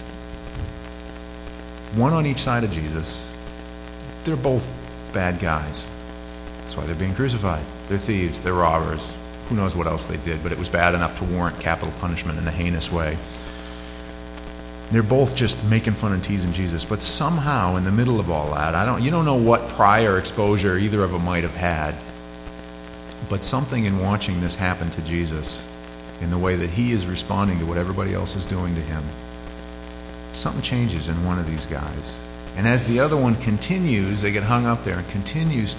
one on each side of Jesus. They're both bad guys. That's why they're being crucified. They're thieves, they're robbers. Who knows what else they did, but it was bad enough to warrant capital punishment in a heinous way. They're both just making fun and teasing Jesus. But somehow, in the middle of all that, you don't know what prior exposure either of them might have had, but something in watching this happen to Jesus, in the way that he is responding to what everybody else is doing to him, something changes in one of these guys. And as the other one continues, they get hung up there and continues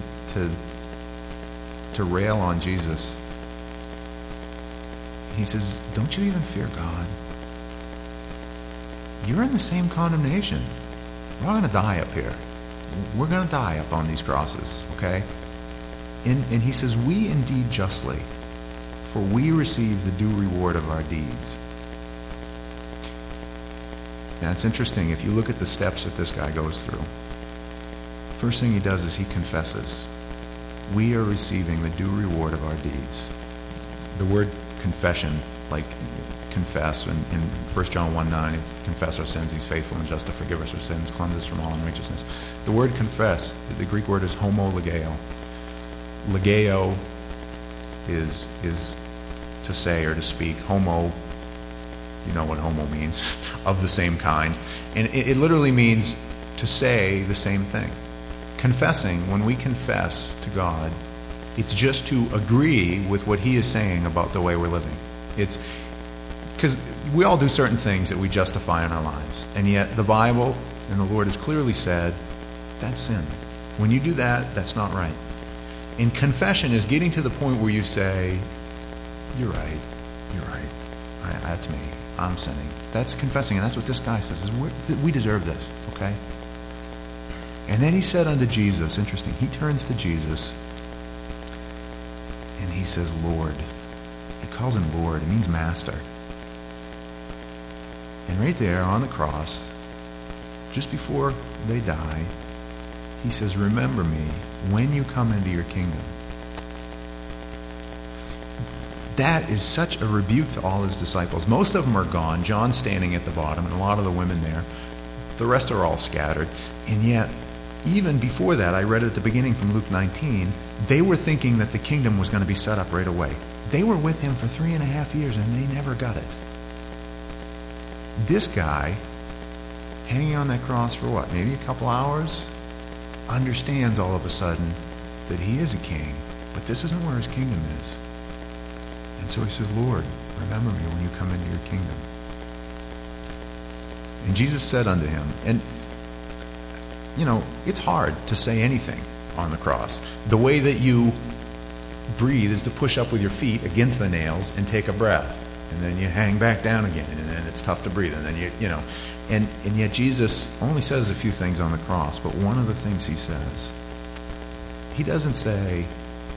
to rail on Jesus. He says, "Don't you even fear God? You're in the same condemnation. We're all going to die up here. we're going to die up on these crosses, okay? And he says, we indeed justly, for we receive the due reward of our deeds. Now, it's interesting, if you look at the steps that this guy goes through, first thing he does is he confesses. We are receiving the due reward of our deeds. The word confession, like confess, in 1 John 1:9, if we confess our sins, he's faithful and just to forgive us our sins, cleanse us from all unrighteousness. The word confess, the Greek word is homologeo. Legeo is to say or to speak. Homo, you know what homo means, of the same kind. And it literally means to say the same thing. Confessing, when we confess to God, it's just to agree with what he is saying about the way we're living. It's because we all do certain things that we justify in our lives. And yet the Bible and the Lord has clearly said, that's sin. When you do that, that's not right. And confession is getting to the point where you say, you're right. That's me. I'm sinning. That's confessing, and that's what this guy says. Is we deserve this, okay? And then he said unto Jesus, interesting, he turns to Jesus, and he says, Lord. He calls him Lord. It means master. And right there on the cross, just before they die, he says, remember me when you come into your kingdom. That is such a rebuke to all his disciples. Most of them are gone. John's standing at the bottom, and a lot of the women there. The rest are all scattered. And yet, even before that, I read at the beginning from Luke 19, they were thinking that the kingdom was going to be set up right away. They were with him for 3.5 years, and they never got it. This guy, hanging on that cross for what, maybe a couple hours, understands all of a sudden that he is a king, but this isn't where his kingdom is. And so he says, Lord, remember me when you come into your kingdom. And Jesus said unto him, and you know, it's hard to say anything on the cross. The way that you breathe is to push up with your feet against the nails and take a breath. And then you hang back down again, and then it's tough to breathe. And then you know. And yet Jesus only says a few things on the cross, but one of the things he says, he doesn't say,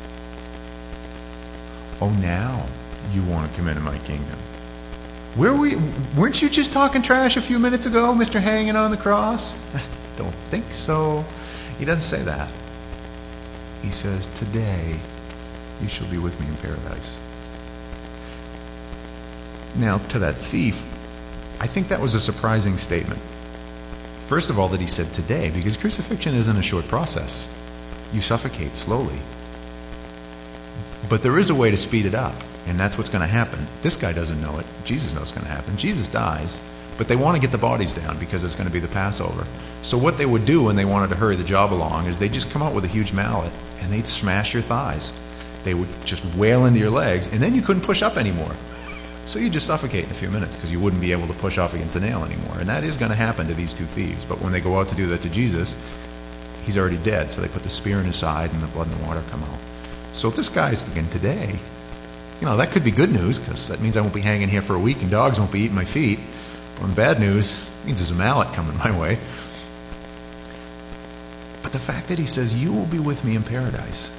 oh, now you want to come into my kingdom. Weren't you just talking trash a few minutes ago, Mr. Hanging on the cross? Don't think so. He doesn't say that. He says, today you shall be with me in paradise. Now, to that thief, I think that was a surprising statement. First of all, that he said today, because crucifixion isn't a short process. You suffocate slowly. But there is a way to speed it up, and that's what's going to happen. This guy doesn't know it. Jesus knows it's going to happen. Jesus dies, but they want to get the bodies down because it's going to be the Passover. So what they would do when they wanted to hurry the job along is they'd just come out with a huge mallet, and they'd smash your thighs. They would just wail into your legs, and then you couldn't push up anymore. So you just suffocate in a few minutes because you wouldn't be able to push off against the nail anymore. And that is going to happen to these two thieves. But when they go out to do that to Jesus, he's already dead. So they put the spear in his side and the blood and the water come out. So if this guy's thinking today, you know, that could be good news because that means I won't be hanging here for a week and dogs won't be eating my feet. But bad news, it means there's a mallet coming my way. But the fact that he says, you will be with me in paradise.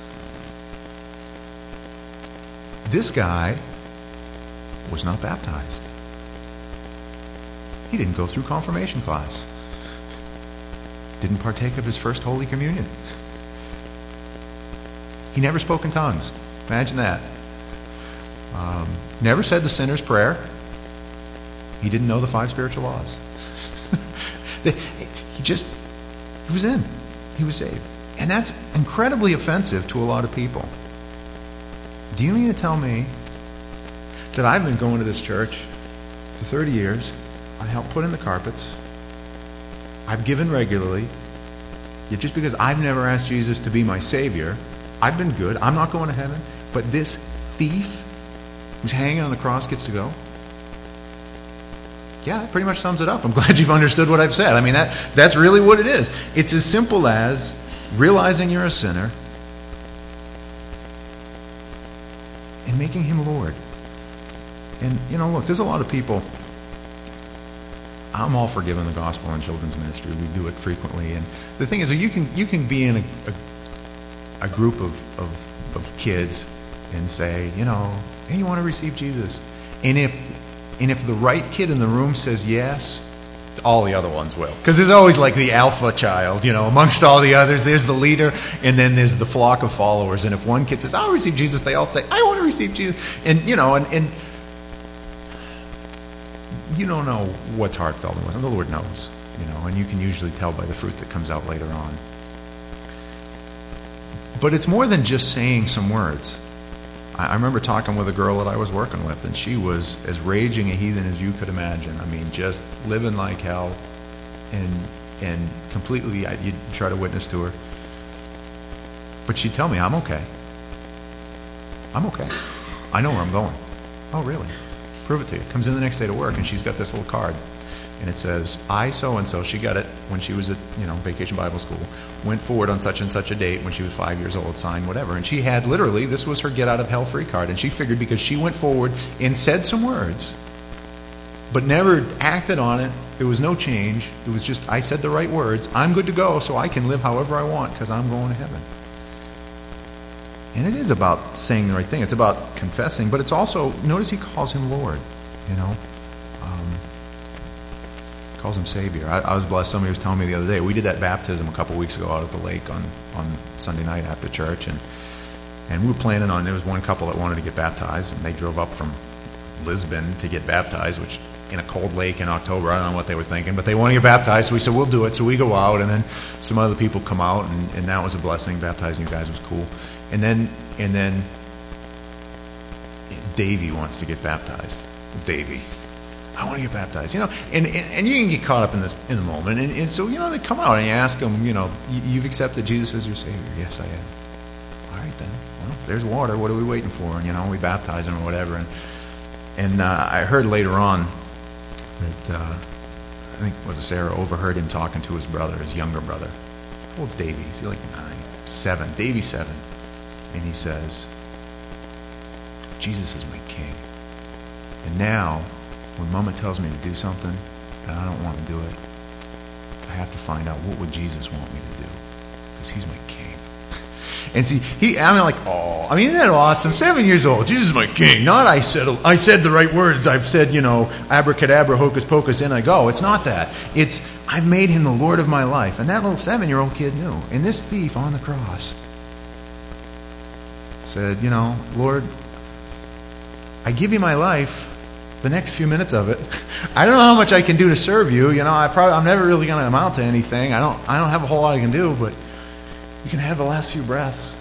This guy was not baptized. He didn't go through confirmation class. Didn't partake of his first Holy Communion. He never spoke in tongues. Imagine that. Never said the sinner's prayer. He didn't know the 5 spiritual laws. He was in. He was saved. And that's incredibly offensive to a lot of people. Do you mean to tell me that I've been going to this church for 30 years, I helped put in the carpets, I've given regularly, yet just because I've never asked Jesus to be my Savior, I've been good, I'm not going to heaven, but this thief who's hanging on the cross gets to go? Yeah, that pretty much sums it up. I'm glad you've understood what I've said. I mean, that's really what it is. It's as simple as realizing you're a sinner and making him Lord. And, you know, look, there's a lot of people I'm all for giving the gospel in children's ministry. We do it frequently. And the thing is, you can be in a group of kids and say, hey, you want to receive Jesus? And if the right kid in the room says yes, all the other ones will. Because there's always like the alpha child, amongst all the others. There's the leader, and then there's the flock of followers. And if one kid says, I'll receive Jesus, they all say, I want to receive Jesus. And, and you don't know what's heartfelt and what the Lord knows, and you can usually tell by the fruit that comes out later on. But it's more than just saying some words. I remember talking with a girl that I was working with, and she was as raging a heathen as you could imagine. I mean, just living like hell, and completely, you'd try to witness to her. But she'd tell me, I'm okay. I'm okay. I know where I'm going. Oh, really? Prove it to you. Comes in the next day to work, and she's got this little card. And it says, I so-and-so, she got it when she was at, Vacation Bible School, went forward on such and such a date when she was 5 years old, signed whatever. And she had literally, this was her get out of hell free card. And she figured because she went forward and said some words, but never acted on it, there was no change. It was just, I said the right words. I'm good to go, so I can live however I want because I'm going to heaven. And it is about saying the right thing. It's about confessing, but it's also, notice he calls him Lord, calls him Savior. I was blessed. Somebody was telling me the other day, we did that baptism a couple weeks ago out at the lake on Sunday night after church, and we were planning on, there was one couple that wanted to get baptized, and they drove up from Lisbon to get baptized, which in a cold lake in October, I don't know what they were thinking, but they want to get baptized, so we said, we'll do it. So we go out, and then some other people come out, and that was a blessing. Baptizing you guys was cool. And then Davey wants to get baptized. Davey, I want to get baptized, and you can get caught up in this in the moment, and so they come out and you ask them, you've accepted Jesus as your Savior? Yes, I have. All right then, well, there's water. What are we waiting for? And we baptize them or whatever. And I heard later on that I think it was Sarah overheard him talking to his brother, his younger brother. How old's Davey? Is he like 9, 7? Davey's 7, and he says, Jesus is my King, and now, when Mama tells me to do something and I don't want to do it, I have to find out what would Jesus want me to do, because he's my King. And see, isn't that awesome? 7 years old, Jesus is my King. Not I said the right words. I've said, abracadabra, hocus pocus, in I go. It's not that. It's I've made him the Lord of my life. And that little 7-year-old kid knew. And this thief on the cross said, Lord, I give you my life. The next few minutes of it, I don't know how much I can do to serve you. I'm never really going to amount to anything. I don't have a whole lot I can do, but you can have the last few breaths.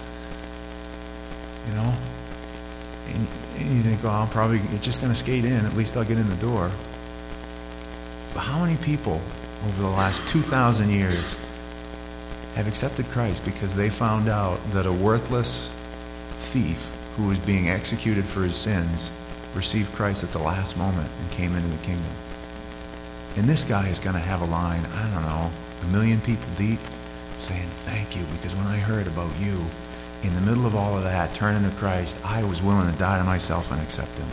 And you think, I'm probably just going to skate in. At least I'll get in the door. But how many people over the last 2,000 years have accepted Christ because they found out that a worthless thief who was being executed for his sins received Christ at the last moment and came into the kingdom? And this guy is going to have a line, 1 million people deep, saying thank you, because when I heard about you, in the middle of all of that, turning to Christ, I was willing to die to myself and accept him.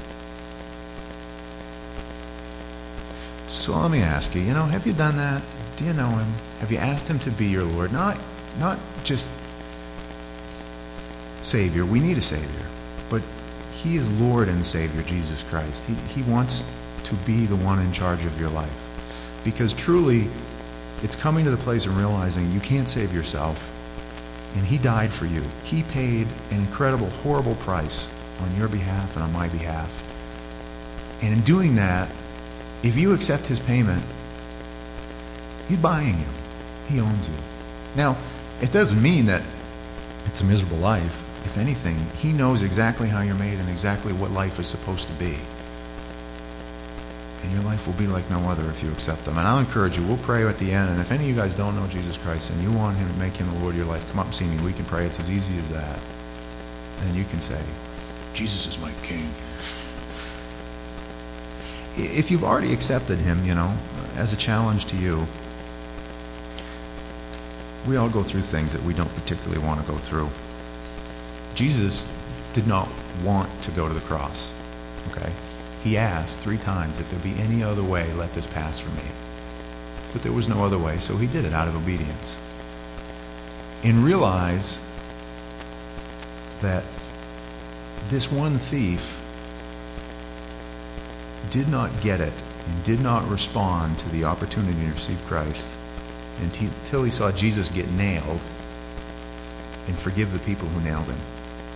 So let me ask you, have you done that? Do you know him? Have you asked him to be your Lord? Not just Savior. We need a Savior, but he is Lord and Savior, Jesus Christ. He wants to be the one in charge of your life. Because truly, it's coming to the place of realizing you can't save yourself. And he died for you. He paid an incredible, horrible price on your behalf and on my behalf. And in doing that, if you accept his payment, he's buying you. He owns you. Now, it doesn't mean that it's a miserable life. If anything, he knows exactly how you're made and exactly what life is supposed to be. And your life will be like no other if you accept him. And I'll encourage you, we'll pray at the end. And if any of you guys don't know Jesus Christ and you want him to make him the Lord of your life, come up and see me. We can pray. It's as easy as that. And you can say, Jesus is my King. If you've already accepted him, as a challenge to you, we all go through things that we don't particularly want to go through. Jesus did not want to go to the cross. Okay? He asked 3 times, if there be any other way, let this pass from me. but there was no other way, so he did it out of obedience. And realize that this one thief did not get it and did not respond to the opportunity to receive Christ until he saw Jesus get nailed and forgive the people who nailed him.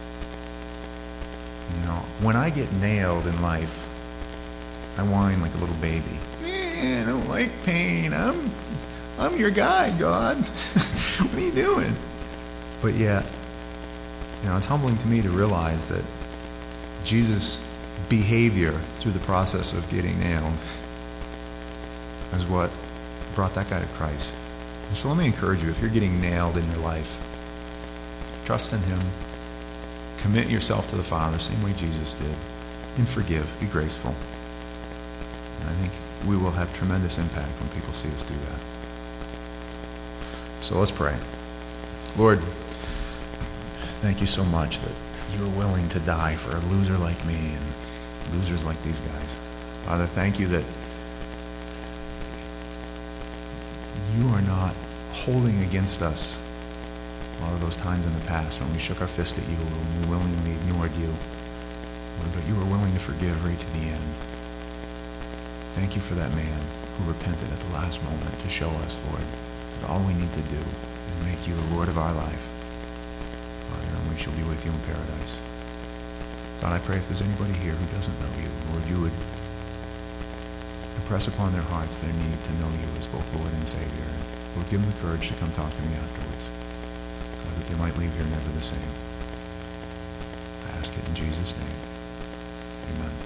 You know, when I get nailed in life, I whine like a little baby. I don't like pain. I'm your guy, God. What are you doing? But yet, you know, it's humbling to me to realize that Jesus' behavior through the process of getting nailed is what brought that guy to Christ. And so let me encourage you, if you're getting nailed in your life, trust in him. Commit yourself to the Father, same way Jesus did. And forgive. Be graceful. And I think we will have tremendous impact when people see us do that. So let's pray. Lord, thank you so much that you are willing to die for a loser like me and losers like these guys. Father, thank you that you are not holding against us a lot of those times in the past when we shook our fist at you or when we willingly ignored you. Lord, but you were willing to forgive right to the end. Thank you for that man who repented at the last moment to show us, Lord, that all we need to do is make you the Lord of our life. Father, and we shall be with you in paradise. God, I pray if there's anybody here who doesn't know you, Lord, you would impress upon their hearts their need to know you as both Lord and Savior. And Lord, give them the courage to come talk to me afterwards. God, that they might leave here never the same. I ask it in Jesus' name. Amen.